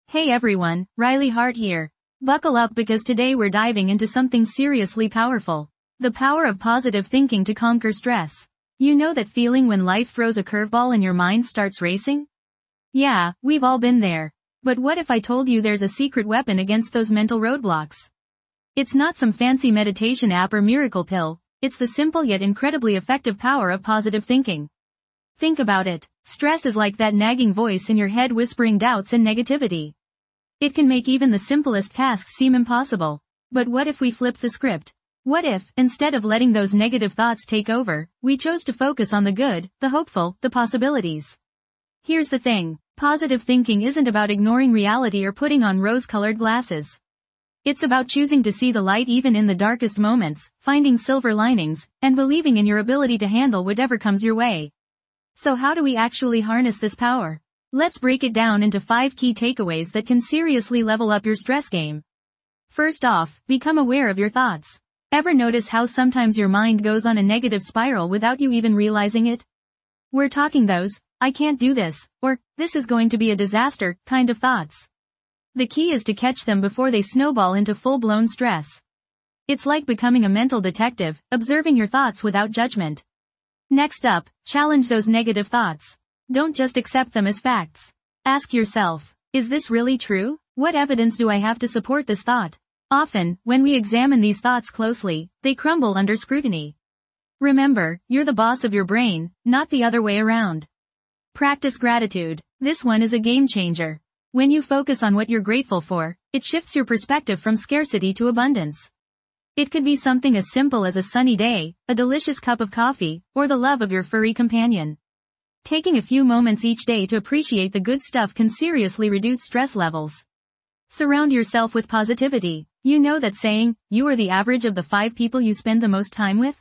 Hey everyone, Riley Hart here. Buckle up because today we're diving into something seriously powerful. The power of positive thinking to conquer stress. You know that feeling when life throws a curveball and your mind starts racing? Yeah, we've all been there. But what if I told you there's a secret weapon against those mental roadblocks? It's not some fancy meditation app or miracle pill, it's the simple yet incredibly effective power of positive thinking. Think about it. Stress is like that nagging voice in your head whispering doubts and negativity. It can make even the simplest tasks seem impossible. But what if we flip the script? What if, instead of letting those negative thoughts take over, we chose to focus on the good, the hopeful, the possibilities? Here's the thing. Positive thinking isn't about ignoring reality or putting on rose-colored glasses. It's about choosing to see the light even in the darkest moments, finding silver linings, and believing in your ability to handle whatever comes your way. So how do we actually harness this power? Let's break it down into 5 key takeaways that can seriously level up your stress game. First off, become aware of your thoughts. Ever notice how sometimes your mind goes on a negative spiral without you even realizing it? We're talking those, I can't do this, or, this is going to be a disaster, kind of thoughts. The key is to catch them before they snowball into full-blown stress. It's like becoming a mental detective, observing your thoughts without judgment. Next up, challenge those negative thoughts. Don't just accept them as facts. Ask yourself, is this really true? What evidence do I have to support this thought? Often, when we examine these thoughts closely, they crumble under scrutiny. Remember, you're the boss of your brain, not the other way around. Practice gratitude. This one is a game changer. When you focus on what you're grateful for, it shifts your perspective from scarcity to abundance. It could be something as simple as a sunny day, a delicious cup of coffee, or the love of your furry companion. Taking a few moments each day to appreciate the good stuff can seriously reduce stress levels. Surround yourself with positivity. You know that saying, you are the average of the 5 people you spend the most time with?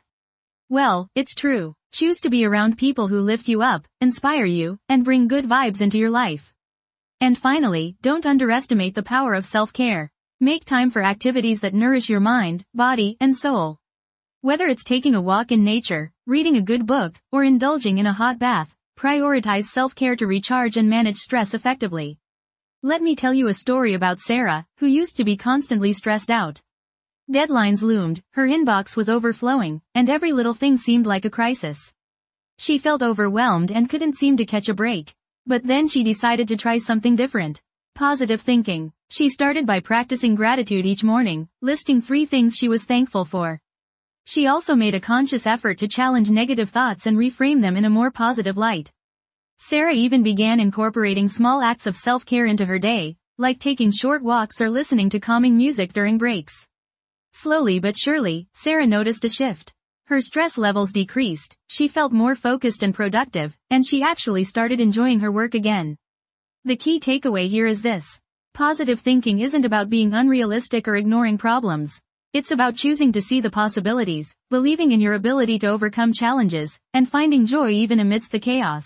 Well, it's true. Choose to be around people who lift you up, inspire you, and bring good vibes into your life. And finally, don't underestimate the power of self-care. Make time for activities that nourish your mind, body, and soul. Whether it's taking a walk in nature, reading a good book, or indulging in a hot bath, prioritize self-care to recharge and manage stress effectively. Let me tell you a story about Sarah, who used to be constantly stressed out. Deadlines loomed, her inbox was overflowing, and every little thing seemed like a crisis. She felt overwhelmed and couldn't seem to catch a break. But then she decided to try something different. Positive thinking. She started by practicing gratitude each morning, listing 3 things she was thankful for. She also made a conscious effort to challenge negative thoughts and reframe them in a more positive light. Sarah even began incorporating small acts of self-care into her day, like taking short walks or listening to calming music during breaks. Slowly but surely, Sarah noticed a shift. Her stress levels decreased, she felt more focused and productive, and she actually started enjoying her work again. The key takeaway here is this. Positive thinking isn't about being unrealistic or ignoring problems. It's about choosing to see the possibilities, believing in your ability to overcome challenges, and finding joy even amidst the chaos.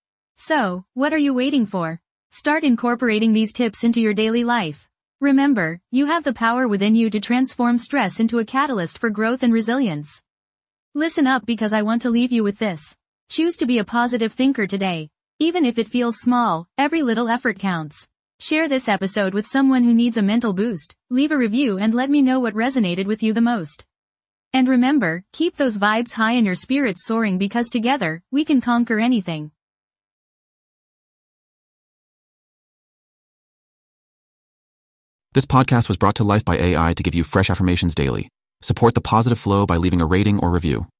So, what are you waiting for? Start incorporating these tips into your daily life. Remember, you have the power within you to transform stress into a catalyst for growth and resilience. Listen up because I want to leave you with this. Choose to be a positive thinker today. Even if it feels small, every little effort counts. Share this episode with someone who needs a mental boost, leave a review and let me know what resonated with you the most. And remember, keep those vibes high and your spirits soaring because together, we can conquer anything. This podcast was brought to life by AI to give you fresh affirmations daily. Support the positive flow by leaving a rating or review.